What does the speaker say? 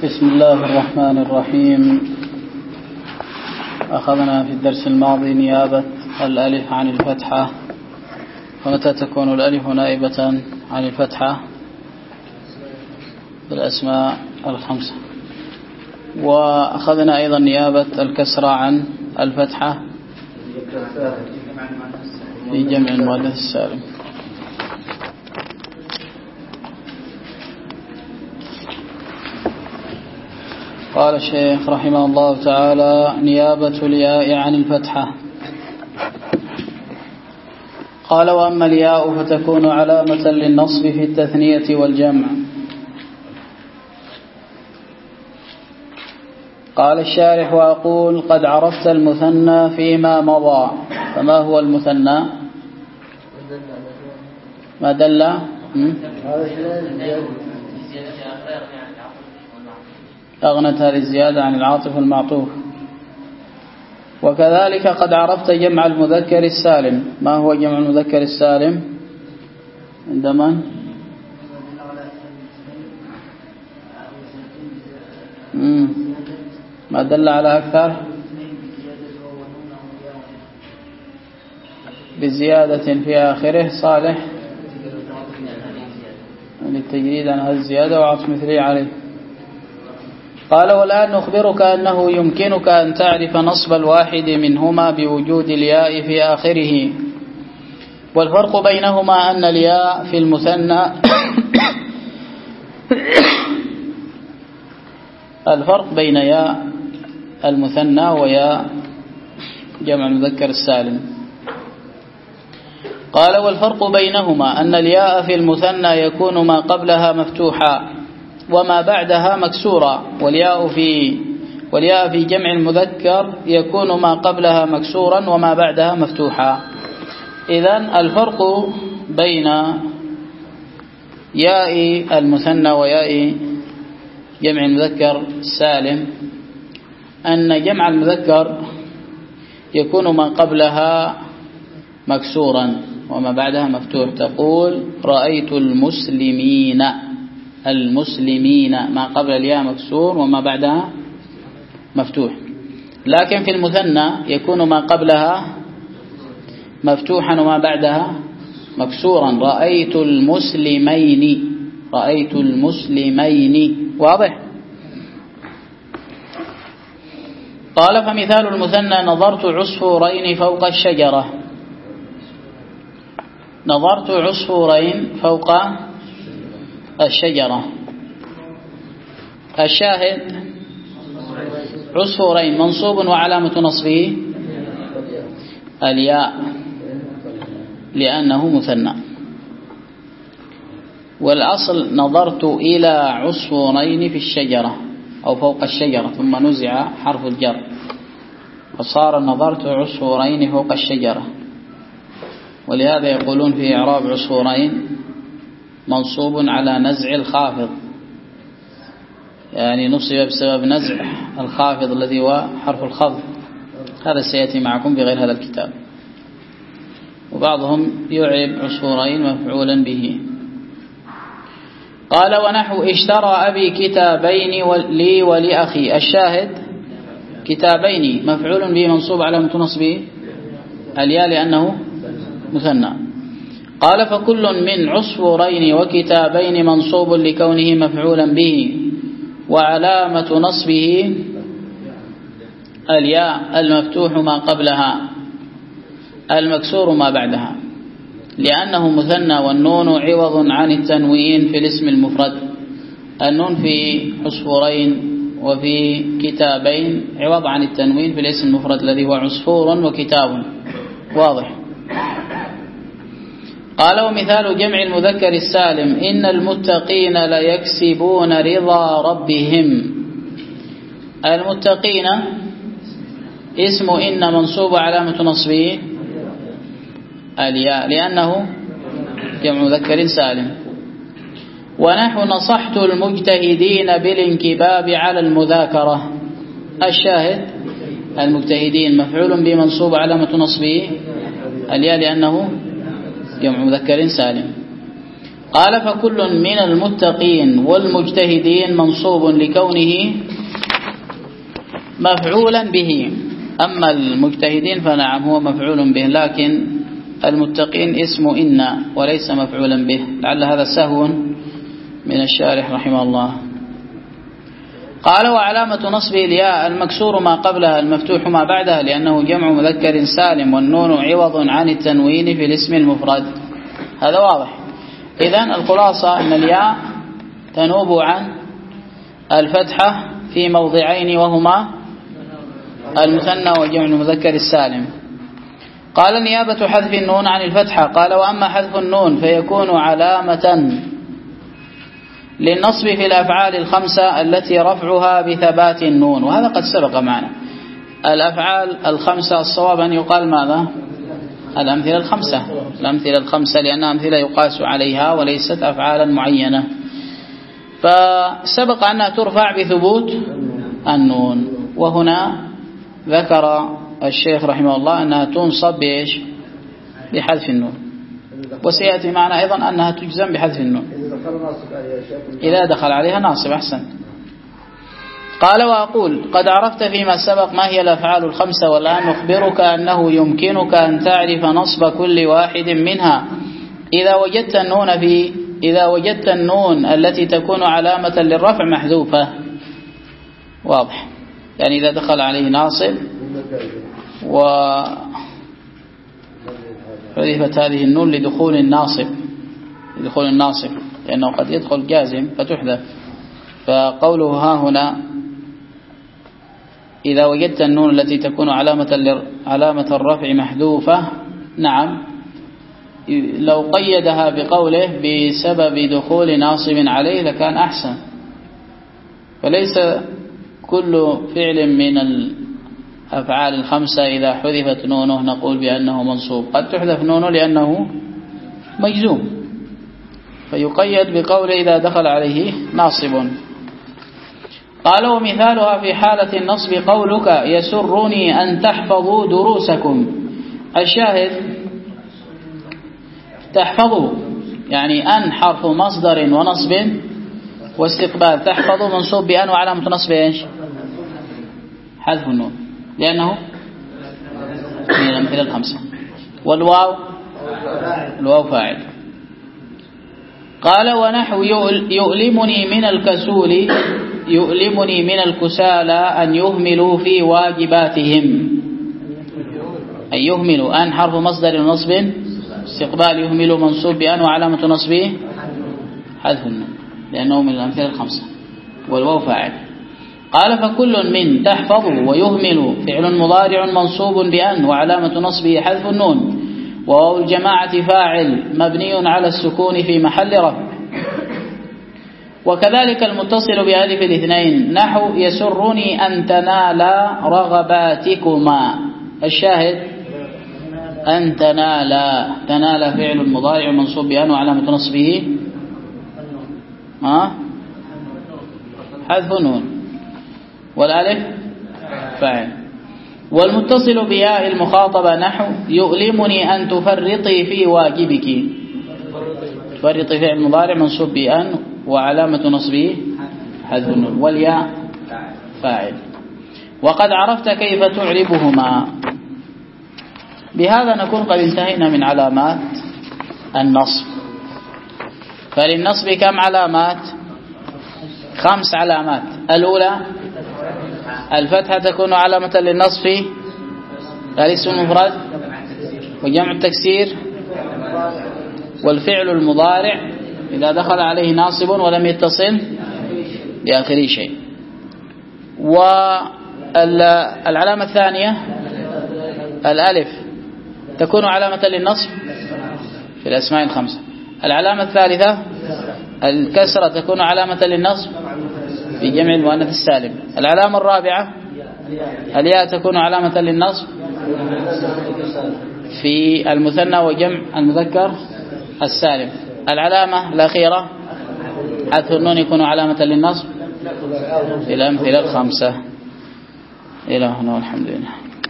بسم الله الرحمن الرحيم. أخذنا في الدرس الماضي نيابة الألف عن الفتحة، ومتى تكون الألف نائبة عن الفتحة بالأسماء الخمسة. وأخذنا أيضا نيابة الكسرة عن الفتحة في جمع المؤنث السالم. قال الشيخ رحمه الله تعالى: نيابة الياء عن الفتحة. قال: وأما الياء فتكون علامة للنصب في التثنية والجمع. قال الشارح: وأقول قد عرفت المثنى فيما مضى. فما هو المثنى؟ ما دل أغنت هذه الزيادة عن العاطف والمعطوف. وكذلك قد عرفت جمع المذكر السالم. ما هو جمع المذكر السالم؟ عندما ما دل على أكثر بزيادة في آخره صالح للتجريد عن هذه الزيادة وعطف مثلي عليه. قال: والآن نخبرك أنه يمكنك أن تعرف نصب الواحد منهما بوجود الياء في آخره. والفرق بينهما أن الياء في المثنى الفرق بين ياء المثنى وياء جمع المذكر السالم. قال: والفرق بينهما أن الياء في المثنى يكون ما قبلها مفتوحا وما بعدها مكسورا، والياء في جمع المذكر يكون ما قبلها مكسورا وما بعدها مفتوحا. إذن الفرق بين ياء المثنى وياء جمع المذكر السالم أن جمع المذكر يكون ما قبلها مكسورا وما بعدها مفتوح. تقول: رأيت المسلمين. ما قبل الياء مكسور وما بعدها مفتوح. لكن في المثنى يكون ما قبلها مفتوحا وما بعدها مكسورا. رأيت المسلمين. واضح؟ قال: فمثال المثنى: نظرت عصفورين فوق الشجرة. نظرت عصفورين فوق الشجرة. الشاهد: عصفورين منصوب وعلامة نصبه الياء لأنه مثنى. والأصل: نظرت إلى عصفورين في الشجرة أو فوق الشجرة، ثم نزع حرف الجر فصار نظرت عصفورين فوق الشجرة. ولهذا يقولون في إعراب عصفورين منصوب على نزع الخافض، يعني نصب بسبب نزع الخافض الذي هو حرف الخفض. هذا سيأتي معكم بغير هذا الكتاب. وبعضهم يعرب عصفورين مفعولا به. قال: ونحو اشترى أبي كتابين لي ولأخي. الشاهد: كتابين مفعول به منصوب على نصبه الياء لأنه مثنى. قال: فكل من عصفورين وكتابين منصوب لكونه مفعولا به، وعلامة نصبه الياء المفتوح ما قبلها المكسور ما بعدها، لأنه مثنى، والنون عوض عن التنوين في الاسم المفرد. النون في عصفورين وفي كتابين عوض عن التنوين في الاسم المفرد الذي هو عصفور وكتاب. واضح؟ قال: ومثال جمع المذكر السالم: إن المتقين ليكسبون رضا ربهم. المتقين اسم إن منصوب علامة نصبه الياء لأنه جمع مذكر سالم. ونحو نصحت المجتهدين بالانكباب على المذاكرة. الشاهد: المجتهدين مفعول بمنصوب علامة نصبه الياء لأنه جمع مذكر سالم. قال فكل من المتقين والمجتهدين منصوب لكونه مفعولا به. أما المجتهدين فنعم هو مفعول به، لكن المتقين اسم إن وليس مفعولا به، لعل هذا سهو من الشارح رحمه الله. قال وعلامة نصبه الياء المكسور ما قبلها المفتوح ما بعدها، لأنه جمع مذكر سالم، والنون عوض عن التنوين في الاسم المفرد. هذا واضح. إذن الخلاصة أن الياء تنوب عن الفتحة في موضعين، وهما المثنى وجمع المذكر السالم. قال نيابة حذف النون عن الفتحة. قال وأما حذف النون فيكون علامة للنصب في الأفعال الخمسة التي رفعها بثبات النون، وهذا قد سبق معنا. الأفعال الخمسة الصواب أن يقال ماذا؟ الأمثلة الخمسة، الأمثلة الخمسة لأنها أمثلة يقاس عليها وليست أفعالا معينة. فسبق أنها ترفع بثبوت النون، وهنا ذكر الشيخ رحمه الله أنها تنصب بإيش؟ بحذف النون، وسيأتي معنا أيضا أنها تجزم بحذف النون إذا دخل عليها ناصب. أحسن. قال وأقول قد عرفت فيما سبق ما هي الأفعال الخمسة، والآن نخبرك أنه يمكنك أن تعرف نصب كل واحد منها إذا وجدت النون التي تكون علامة للرفع محذوفة. واضح، يعني إذا دخل عليه ناصب وحذفت هذه النون لدخول الناصب، لأنه قد يدخل جازم فتحذف. فقوله ها هنا إذا وجدت النون التي تكون علامة الرفع محذوفة، نعم، لو قيدها بقوله بسبب دخول ناصب عليه لكان أحسن. فليس كل فعل من الأفعال الخمسة إذا حذفت نونه نقول بأنه منصوب، قد تحذف نونه لأنه مجزوم، فيقيد بقوله إذا دخل عليه ناصب. قال ومثالها في حالة النصب قولك يسرني أن تحفظوا دروسكم. الشاهد تحفظوا يعني أن حرف مصدر ونصب واستقبال. تحفظوا منصوب بأن وعلامة نصب إيش؟ حذف النون لأنه من الأمثلة الخمسة. والواو فاعل. قال ونحو يؤلمني من الكسالى أن يهملوا في واجباتهم. أن يهملوا أن حرف مصدر ونصب استقبال، يهملوا منصوب بأن وعلامة نصبه حذف النون لأنه من الأمثلة الخمسة. والواو فاعل. قال فكل من تحفظ ويهمل فعل مضارع منصوب بأن وعلامة نصبه حذف النون، وواو الجماعة فاعل مبني على السكون في محل رفع. وكذلك المتصل بألف الاثنين نحو يسرني أن تنال رغباتكما. الشاهد أن تنال فعل مضارع منصوب بأن وعلامة نصبه حذف النون، والألف فاعل. والمتصل بياء المخاطبة نحو يؤلمني أن تفرطي في واجبك. تفرطي فعل مضارع منصوب بأن وعلامة نصبه حذف النون، والياء فاعل. وقد عرفت كيف تعربهما. بهذا نكون قد انتهينا من علامات النصب. فللنصب كم علامات؟ 5 علامات. الأولى الفتحة تكون علامة للنصب الاسم المفرد وجمع التكسير والفعل المضارع إذا دخل عليه ناصب ولم يتصل بآخر شيء. والعلامة الثانية الألف تكون علامة للنصب في الأسماء الخمسة. العلامة الثالثة الكسرة تكون علامة للنصب في جمع المؤنث السالم. العلامة الرابعة الياء تكون علامة للنصب في المثنى وجمع المذكر السالم. العلامة الأخيرة حذف النون يكون علامة للنصب في الأمثلة الخمسة. إلى هنا والحمد لله.